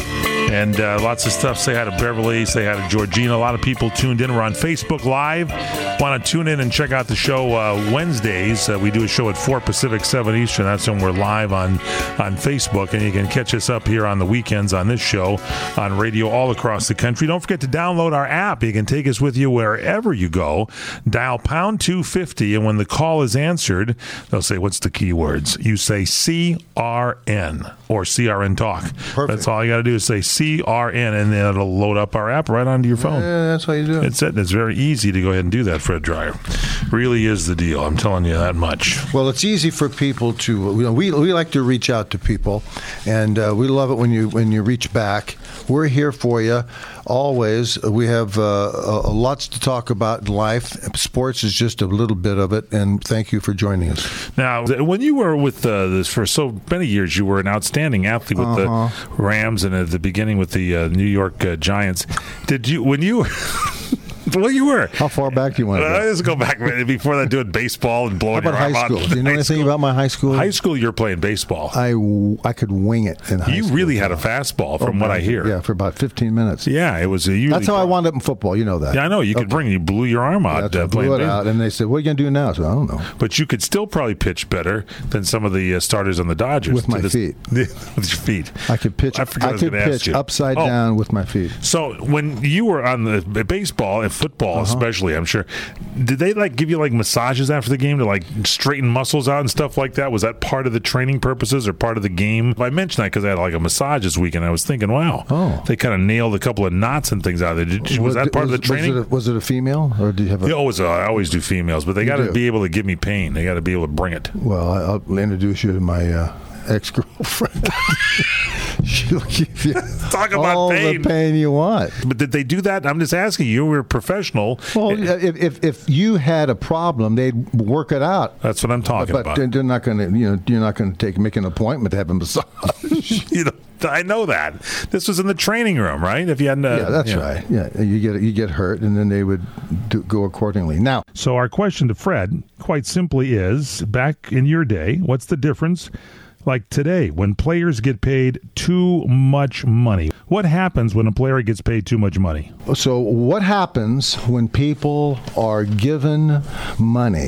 And uh, lots of stuff. Say hi to Beverly. Say hi to Georgina. A lot of people tuned in. We're on Facebook Live. Want to tune in and check out the show uh, Wednesdays. Uh, we do a show at four Pacific, seven Eastern. That's when we're live on, on Facebook. And you can catch us up here on the weekends on this show on radio all across the country. Don't forget to download our app. You can take us with you wherever you go. Dial pound two fifty. And when the call is answered, they'll say, what's the keywords? You say C R N or C R N Talk. Perfect. That's all you got to do is say C R N, and then it'll load up our app right onto your phone. Yeah, that's how you do it. It's it. It's very easy to go ahead and do that, Fred Dreyer. Really is the deal. I'm telling you that much. Well, it's easy for people to. You know, we we like to reach out to people, and uh, we love it when you when you reach back. We're here for you always. We have uh, uh, lots to talk about in life. Sports is just a little bit of it, and thank you for joining us. Now, when you were with uh, this for so many years, you were an outstanding athlete with Uh-huh. the Rams, and at the beginning with the uh, New York uh, Giants. Did you when you? Well, you were. How far back do you want to go? Uh, let's go back before that, doing baseball and blowing How about your arm high school? out. Do you know High anything school. about my high school? High school, you're playing baseball. I, I could wing it in high you school. really had a fastball, from Oh, what my- I hear. Yeah, for about fifteen minutes. Yeah, it was. A, you That's really how I wound up in football. You know that. Yeah, I know. You could Okay. bring. You blew your arm out. That's uh, I blew playing it out, and they said, "What are you going to do now?" So I don't know. But you could still probably pitch better than some of the uh, starters on the Dodgers. With my To this- feet. with your feet. I could pitch. I forgot I I was could gonna ask pitch you. upside Oh. down with my feet. So when you were on the baseball and football, Uh-huh. especially, I'm sure, did they like give you like massages after the game to like straighten muscles out and stuff like that? Was that part of the training purposes or part of the game? I mentioned that because I had like a massage this weekend. I was thinking, wow, Oh. they kind of nailed a couple of knots and things out of there. Did, was, was that part was, of the training? Was it, a, was it a female, or do you have a? Yeah, always, uh, I always do females, but they You got to do. be able to give me pain. They got to be able to bring it. Well, I- I'll introduce you to my uh, ex-girlfriend. She'll give you Talk about all pain. the pain you want. But did they do that? I'm just asking you. You were a professional. Well, if, if if you had a problem, they'd work it out. That's what I'm talking but about. But they're not going to, you know, you're not going to take make an appointment to have a massage. you know, I know that. This was in the training room, right? If you hadn't, uh, yeah, that's you know. right. Yeah, you get you get hurt, and then they would do, go accordingly. Now, So our question to Fred, quite simply, is: back in your day, what's the difference? Like today, when players get paid too much money, what happens when a player gets paid too much money? so what happens when people are given money?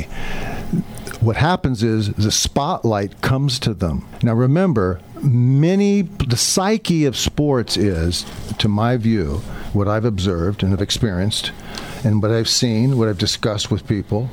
What happens is the spotlight comes to them. Now remember, many the psyche of sports is, to my view, what I've observed and have experienced, and what I've seen, what I've discussed with people.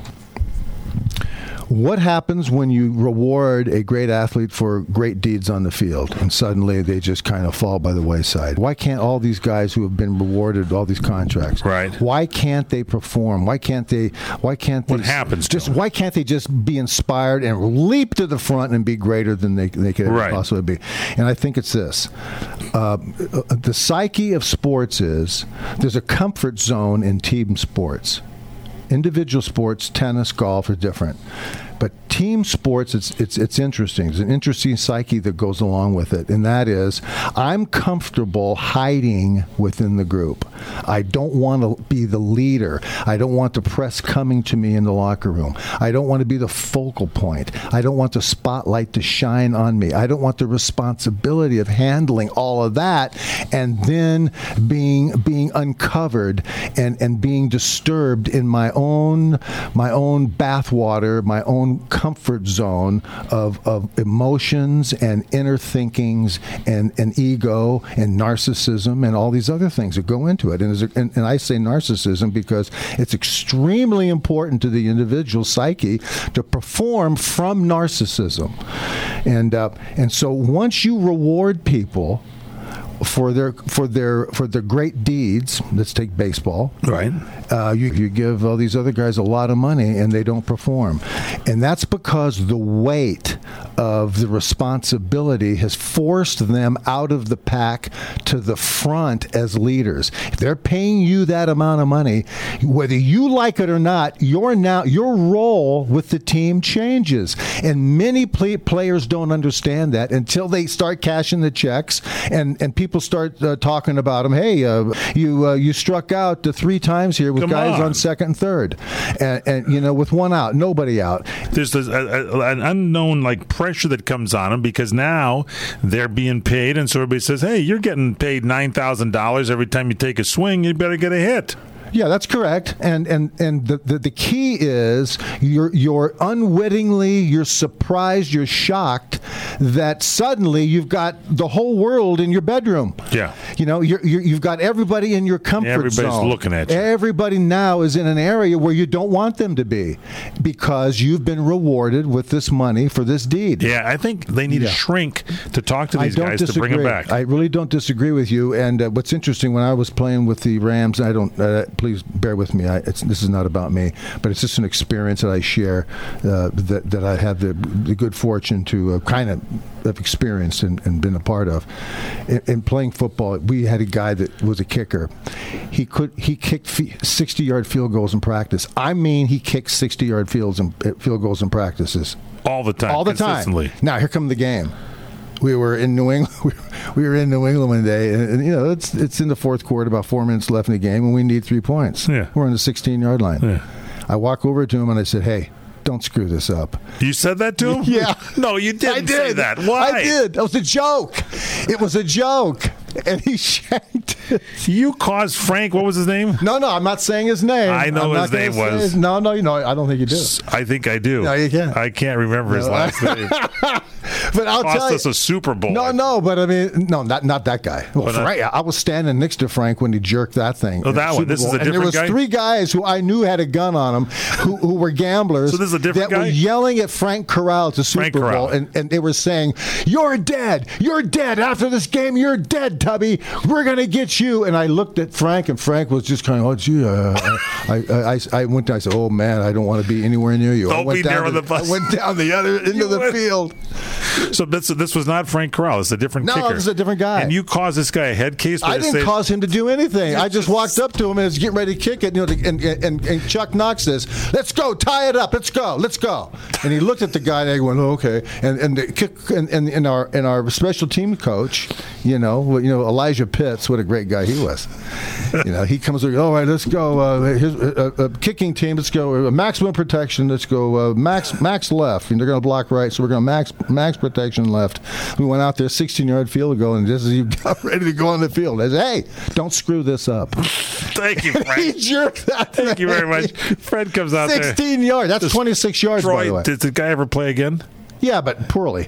What happens when you reward a great athlete for great deeds on the field and suddenly they just kind of fall by the wayside? Why can't all these guys who have been rewarded all these contracts? Right. Why can't they perform? Why can't they? Why can't they? What happens to Just why can't they just be inspired and leap to the front and be greater than they they could ever Right. possibly be? And I think it's this: uh, the psyche of sports is there's a comfort zone in team sports. Individual sports, tennis, golf are different. But team sports, it's it's it's interesting. There's an interesting psyche that goes along with it, and that is, I'm comfortable hiding within the group. I don't want to be the leader. I don't want the press coming to me in the locker room. I don't want to be the focal point. I don't want the spotlight to shine on me. I don't want the responsibility of handling all of that and then being being uncovered and, and being disturbed in my own my own bathwater, my own comfort zone of, of emotions and inner thinkings and, and ego and narcissism and all these other things that go into it. And, a, and, and I say narcissism because it's extremely important to the individual psyche to perform from narcissism. And uh, and so once you reward people for their for their for their great deeds, let's take baseball. Right. Uh, you, you give all these other guys a lot of money and they don't perform. And that's because the weight of the responsibility has forced them out of the pack to the front as leaders. If they're paying you that amount of money, whether you like it or not, your now your role with the team changes. And many play, players don't understand that until they start cashing the checks and, and people start uh, talking about them. Hey, uh, you uh, you struck out uh, three times here with Come guys on. on second and third, and, and you know with one out, nobody out. There's this, a, a, an unknown like pressure that comes on them because now they're being paid, and so everybody says, "Hey, you're getting paid nine thousand dollars every time you take a swing. You better get a hit." Yeah, that's correct. And and and the, the, the key is you're you're unwittingly, you're surprised, you're shocked that suddenly you've got the whole world in your bedroom. Yeah. You know, you're, you're, you've got everybody in your comfort yeah, everybody's zone. Everybody's looking at you. Everybody now is in an area where you don't want them to be because you've been rewarded with this money for this deed. Yeah, I think they need yeah. to shrink to talk to these I don't guys disagree. to bring them back. I really don't disagree with you. And uh, what's interesting, when I was playing with the Rams, I don't, uh, please bear with me. I, it's, this is not about me, but it's just an experience that I share uh, that, that I have the, the good fortune to uh, kind of have experienced and, and been a part of. In, in playing football, we had a guy that was a kicker. He could he kicked sixty-yard field goals in practice. I mean, he kicked sixty-yard fields in, field goals in practices. All the time. All the consistently. time. Now, here come the game. We were in New England. We were in New England one day, and, and you know it's it's in the fourth quarter, about four minutes left in the game, and we need three points. Yeah. We're on the sixteen-yard line. Yeah. I walk over to him and I said, "Hey, don't screw this up." You said that to him? Yeah. No, you didn't I did. say that. Why? I did. That was a joke. It was a joke. And he shanked it. You caused Frank, what was his name? No, no, I'm not saying his name. I know I'm his name was. His, no, no, you know, I don't think you do. I think I do. No, you can't. I can't remember no. his last name. But I'll cost tell you, us a Super Bowl. No, no, but I mean, no, not not that guy. Well, Frank, I, I was standing next to Frank when he jerked that thing. Oh, that one. This Bowl. is a different guy? And there was guy? three guys who I knew had a gun on them who, who were gamblers. So this is a different that guy? were yelling at Frank Corral to Super Frank Bowl, Corral. and, and they were saying, "You're dead. You're dead. After this game, you're dead, Tubby. We're going to get you." And I looked at Frank, and Frank was just kind of, "Oh, gee." Uh, I, I, I, I went down, I said, "Oh, man, I don't want to be anywhere near you." Don't I went be down near to, the bus. I went down the other end of the went. field. So this, this was not Frank Corral. It's a different No, kicker. this is a different guy. And you caused this guy a head case? I didn't say, cause him to do anything. I just walked up to him and was getting ready to kick it. You know, and, and, and Chuck Knox says, "Let's go, tie it up. Let's go, let's go." And he looked at the guy and he went, "Oh, okay." And and the kick and, and, and our and our special team coach, you know, you know Elijah Pitts, what a great guy he was. You know, he comes over. All right, let's go. Uh, here's a, a kicking team. Let's go. Uh, maximum protection. Let's go. Uh, max max left. And they're going to block right, so we're going to max max protection left. We went out there, sixteen-yard field goal, and just as you got ready to go on the field, I said, "Hey, don't screw this up." Thank you, Frank. He jerked that. Thank you very much. Fred comes out sixteen there. sixteen yards. That's Just twenty-six yards, Troy, by the way. Did the guy ever play again? Yeah, but poorly.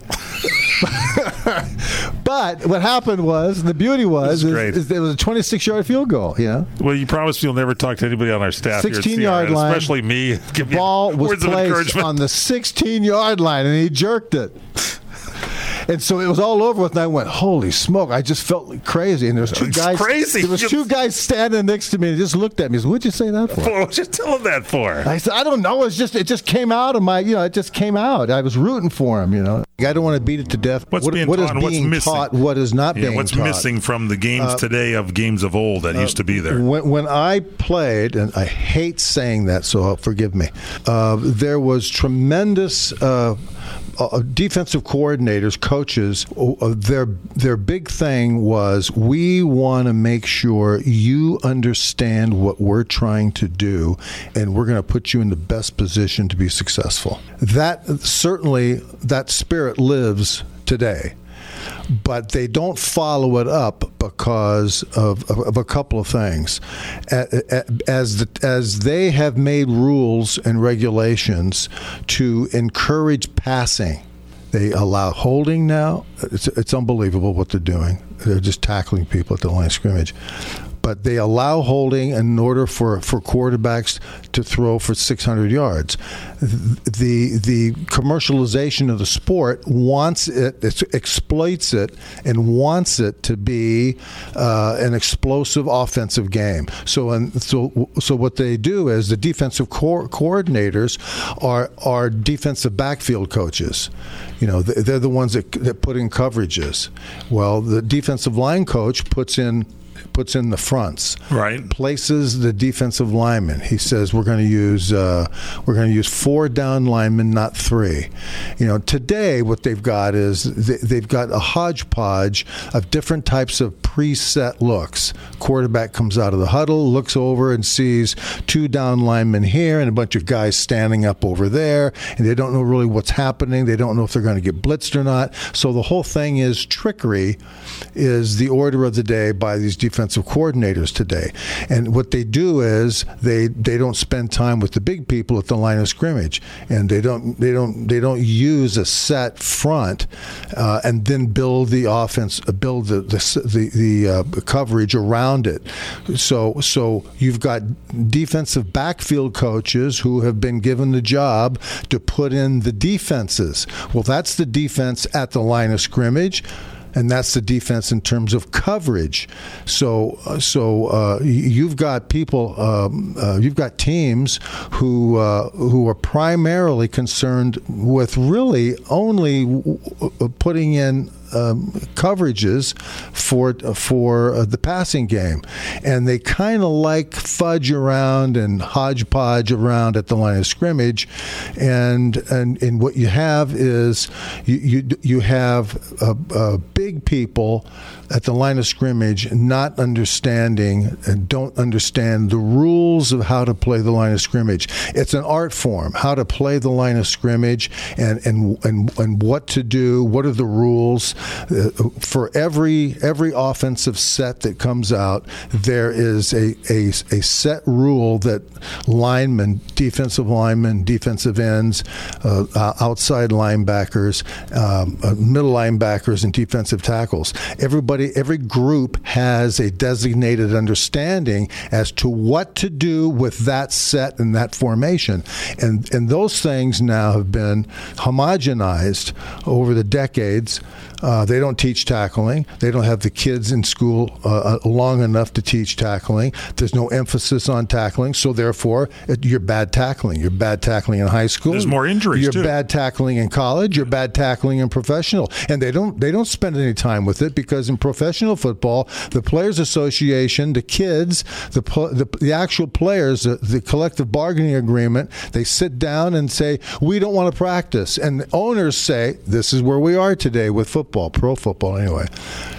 But what happened was, the beauty was, is, is it was a twenty-six-yard field goal. You know. Well, you promised you'll never talk to anybody on our staff here at C R N, sixteen-yard line, especially me. The ball was placed on the sixteen-yard line, and he jerked it. And so it was all over with, and I went, "Holy smoke!" I just felt crazy. And there was two It's guys. crazy. There was two guys standing next to me, and just looked at me. Said, "What'd you say that for?" What was you telling that for? I said, "I don't know. It's just it just came out of my, you know, it just came out. I was rooting for him, you know." I don't want to beat it to death. What's what, being what taught is and what's being missing? taught? What is not Yeah, being what's taught? missing from the games Uh, today of games of old that uh, used to be there? When, when I played, and I hate saying that, so forgive me, uh, there was tremendous uh, uh, defensive coordinators, coaches. Uh, their their big thing was, we want to make sure you understand what we're trying to do, and we're going to put you in the best position to be successful. That certainly, that spirit lives today. But they don't follow it up because of, of, of a couple of things. As the, as they have made rules and regulations to encourage passing, they allow holding now. It's, it's unbelievable what they're doing. They're just tackling people at the line of scrimmage. But they allow holding in order for, for quarterbacks to throw for six hundred yards. The the commercialization of the sport wants it, it exploits it, and wants it to be uh, an explosive offensive game. So and so so what they do is the defensive co- coordinators are are defensive backfield coaches. You know, they're the ones that, that put in coverages. Well, the defensive line coach puts in. puts in the fronts, right? Places the defensive linemen. He says we're going to use uh, we're going to use four down linemen, not three. You know, today what they've got is they, they've got a hodgepodge of different types of preset looks. Quarterback comes out of the huddle, looks over and sees two down linemen here and a bunch of guys standing up over there, and they don't know really what's happening. They don't know if they're going to get blitzed or not. So the whole thing is trickery is the order of the day by these defensive coordinators today. And what they do is they they don't spend time with the big people at the line of scrimmage, and they don't they don't they don't use a set front uh, and then build the offense, build the the the, the uh, coverage around it. So so you've got defensive backfield coaches who have been given the job to put in the defenses. Well, that's the defense at the line of scrimmage. And that's the defense in terms of coverage. So, so uh, you've got people, um, uh, you've got teams who uh, who are primarily concerned with really only w- putting in Um, coverages for for uh, the passing game, and they kind of like fudge around and hodgepodge around at the line of scrimmage, and and, and what you have is you you, you have uh, uh, big people at the line of scrimmage not understanding and don't understand the rules of how to play the line of scrimmage. It's an art form, how to play the line of scrimmage and and and, and what to do, what are the rules. Uh, for every every offensive set that comes out, there is a, a, a set rule that linemen, defensive linemen, defensive ends, uh, outside linebackers, um, uh, middle linebackers, and defensive tackles. Everybody, every group has a designated understanding as to what to do with that set and that formation, and and those things now have been homogenized over the decades. Uh, they don't teach tackling. They don't have the kids in school uh, long enough to teach tackling. There's no emphasis on tackling, so therefore it, you're bad tackling. You're bad tackling in high school. There's more injuries You're too. bad tackling in college. You're bad tackling in professional, and they don't they don't spend any time with it because in professional football, the Players Association, the kids, the the, the actual players, the, the collective bargaining agreement, they sit down and say we don't want to practice, and the owners say this is where we are today with football. Football, pro football, anyway.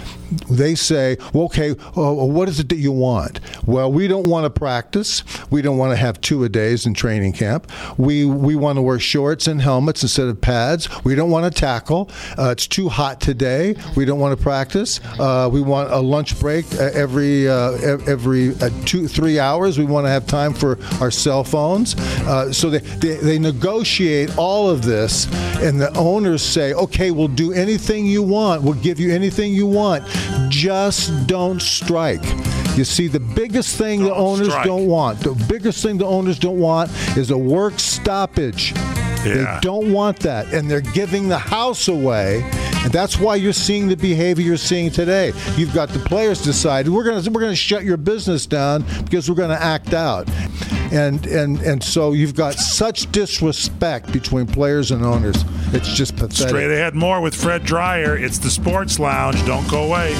They say, well, okay, uh, what is it that you want? Well, we don't want to practice. We don't want to have two-a-days in training camp. We we want to wear shorts and helmets instead of pads. We don't want to tackle. Uh, it's too hot today. We don't want to practice. Uh, we want a lunch break every uh, every uh, two, three hours. We want to have time for our cell phones. Uh, so they, they, they negotiate all of this, and the owners say, okay, we'll do anything you want. We'll give you anything you want. Just don't strike. You see, the biggest thing the owners don't want, the biggest thing the owners don't want is a work stoppage. Yeah. They don't want that, and they're giving the house away, and that's why you're seeing the behavior you're seeing today. You've got the players decide we're going to we're going to shut your business down because we're going to act out. And, and, and so you've got such disrespect between players and owners. It's just pathetic. Straight ahead more with Fred Dreyer. It's the Sports Lounge. Don't go away.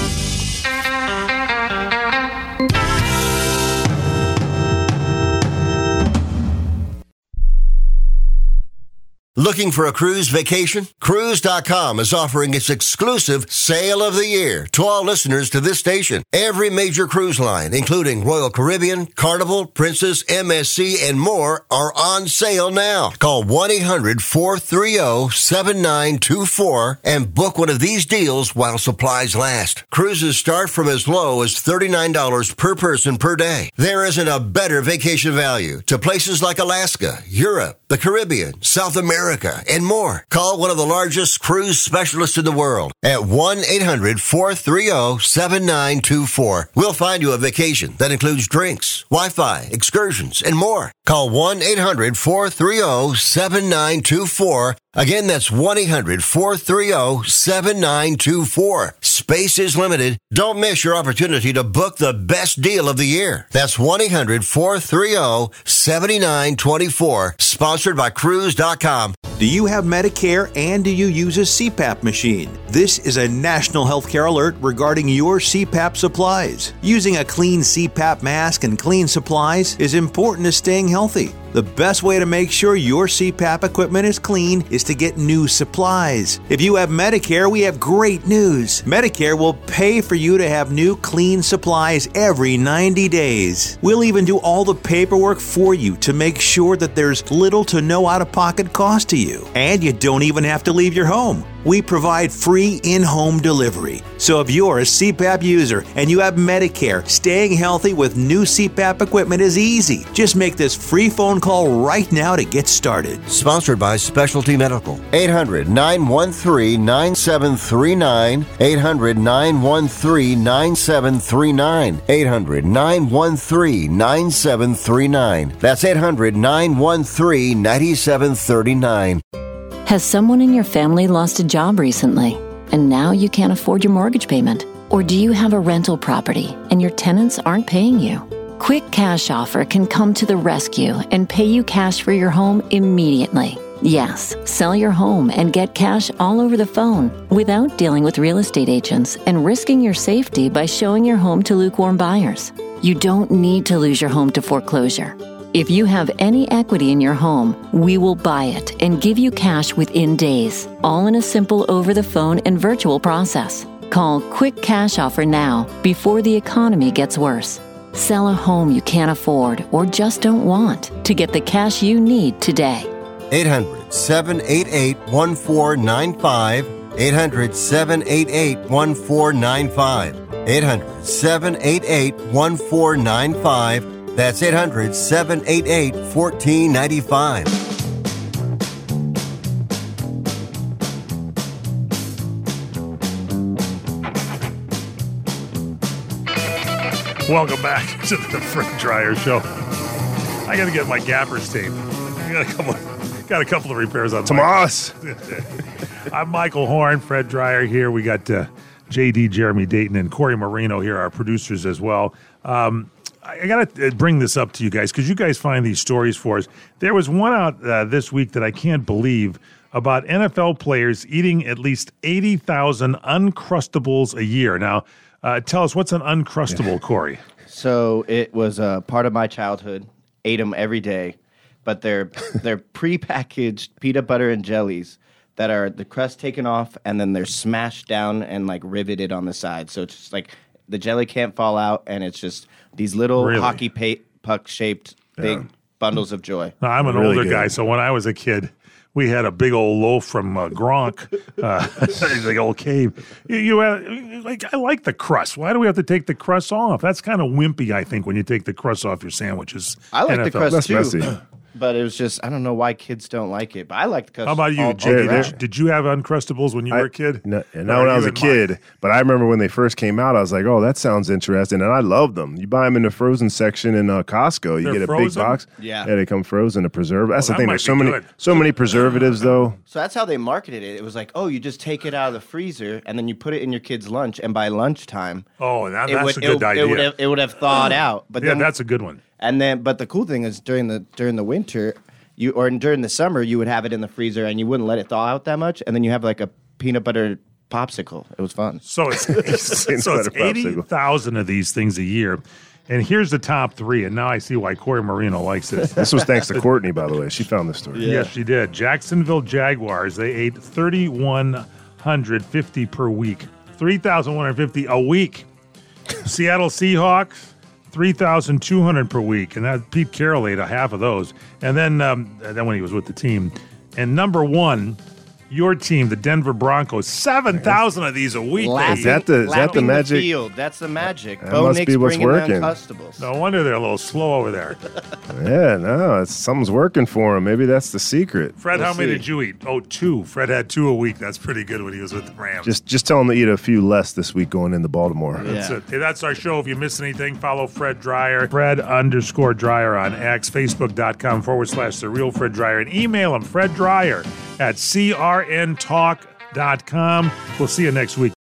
Looking for a cruise vacation? Cruise dot com is offering its exclusive Sale of the Year to all listeners to this station. Every major cruise line, including Royal Caribbean, Carnival, Princess, M S C, and more, are on sale now. Call one eight hundred four three zero seven nine two four and book one of these deals while supplies last. Cruises start from as low as thirty-nine dollars per person per day. There isn't a better vacation value to places like Alaska, Europe, the Caribbean, South America, and more. Call one of the largest cruise specialists in the world at one eight hundred four three zero seven nine two four. We'll find you a vacation that includes drinks, Wi-Fi, excursions, and more. Call one eight hundred four three zero seven nine two four. Again, that's one eight hundred four three zero seven nine two four. Space is limited. Don't miss your opportunity to book the best deal of the year. That's one eight hundred four three zero seven nine two four. Sponsored by Cruise dot com. Do you have Medicare and do you use a C PAP machine? This is a national healthcare alert regarding your C PAP supplies. Using a clean C PAP mask and clean supplies is important to staying healthy. The best way to make sure your C PAP equipment is clean is to get new supplies. If you have Medicare, we have great news. Medicare will pay for you to have new clean supplies every ninety days. We'll even do all the paperwork for you to make sure that there's little to no out-of-pocket cost to you. And you don't even have to leave your home. We provide free in-home delivery. So if you're a C PAP user and you have Medicare, staying healthy with new C PAP equipment is easy. Just make this free phone call right now to get started. Sponsored by Specialty Medical. eight hundred nine one three nine seven three nine. eight hundred nine one three nine seven three nine. eight hundred nine one three nine seven three nine. That's eight hundred nine one three nine seven three nine. Has someone in your family lost a job recently, and now you can't afford your mortgage payment? Or do you have a rental property and your tenants aren't paying you? Quick Cash Offer can come to the rescue and pay you cash for your home immediately. Yes, sell your home and get cash all over the phone without dealing with real estate agents and risking your safety by showing your home to lukewarm buyers. You don't need to lose your home to foreclosure. If you have any equity in your home, we will buy it and give you cash within days, all in a simple over-the-phone and virtual process. Call Quick Cash Offer now before the economy gets worse. Sell a home you can't afford or just don't want to get the cash you need today. eight hundred seven eight eight one four nine five. eight hundred seven eight eight one four nine five. eight hundred seven eight eight one four nine five. That's eight hundred seven eight eight one four nine five. Welcome back to the Fred Dreyer Show. I got to get my Gappers tape. I got a couple, got a couple of repairs on Tomas. I'm Michael Horn, Fred Dreyer here. We got uh, J D, Jeremy Dayton, and Corey Marino here, our producers as well. Um, I got to bring this up to you guys because you guys find these stories for us. There was one out uh, this week that I can't believe about N F L players eating at least eighty thousand Uncrustables a year. Now, uh, tell us, what's an Uncrustable, Corey? So it was a part of my childhood. Ate them every day, but they're they're prepackaged peanut butter and jellies that are the crust taken off and then they're smashed down and like riveted on the side. So it's just like the jelly can't fall out, and it's just these little Really? hockey pa- puck-shaped big Yeah. bundles of joy. Now, I'm an Really older good. guy, so when I was a kid, we had a big old loaf from uh, Gronk, uh, the old cave. You, you had, like, I like the crust. Why do we have to take the crust off? That's kind of wimpy, I think, when you take the crust off your sandwiches. I like N the F L. crust too, but it was just I don't know why kids don't like it. But I like the crust. How about you, all- Jay? all Did, did you have Uncrustables when you were a kid? No, Or not when I you was a and Mike? kid, but I remember when they first came out, I was like, oh, that sounds interesting. And I loved them. You buy them in the frozen section in uh, Costco. You They're get a frozen? big box. Yeah. Yeah, they come frozen to preserve. That's Oh, the that thing. might There's so be many good. so many preservatives, though. So that's how they marketed it. It was like, oh, you just take it out of the freezer and then you put it in your kid's lunch, and by lunchtime, Oh, that, it that's would, a good it, idea. It would have, it would have thawed out. But yeah, then, that's a good one. And then, but the cool thing is during the during the winter, you or during the summer, you would have it in the freezer and you wouldn't let it thaw out that much, and then you have like a peanut butter popsicle. It was fun. So it's so it's eighty thousand of these things a year. And here's the top three, and now I see why Corey Marino likes this. This was thanks to Courtney, by the way. She found this story. Yeah. Yes, she did. Jacksonville Jaguars, they ate three thousand one hundred fifty per week. three thousand one hundred fifty a week. Seattle Seahawks, three thousand two hundred per week. And that Pete Carroll ate a half of those. And then, um, then when he was with the team. And number one, your team, the Denver Broncos, seven thousand of these a week. Lapping, is that the, is that the magic? The field. That's the magic. That Bo must Nix be what's bringing working. Uncrustables. No wonder they're a little slow over there. Yeah, no, it's, something's working for him. Maybe that's the secret. Fred, We'll how many see. did you eat? Oh, two. Fred had two a week. That's pretty good when he was with the Rams. Just just tell him to eat a few less this week going into Baltimore. That's it. Hey, that's our show. If you miss anything, follow Fred Dreyer. Fred underscore Dreyer on X, Facebook.com forward slash The Real Fred Dreyer. And email him, Fred Dreyer at C R N talk dot com. We'll see you next week.